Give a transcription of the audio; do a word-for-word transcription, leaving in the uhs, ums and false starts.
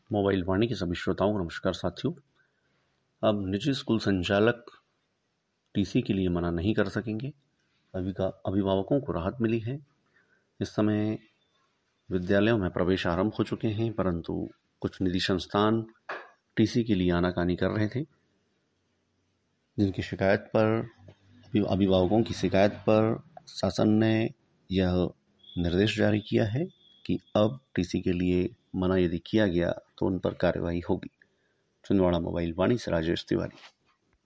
Mobile वाणी के सभी श्रोताओं को नमस्कार साथियों। अब निजी स्कूल संचालक टीसी के लिए मना नहीं कर सकेंगे। अभिभावकों को राहत मिली है। इस समय विद्यालयों में प्रवेश आरंभ हो चुके हैं, परंतु कुछ निजी संस्थान टीसी के लिए आनाकानी कर रहे थे, जिनकी शिकायत पर अभिभावकों की शिकायत पर शासन ने यह निर्देश जारी किया है कि अब टीसी के लिए मना यदि किया गया तो उन पर कार्यवाही होगी। छिंदवाड़ा मोबाइल वाणी से राजेश तिवारी।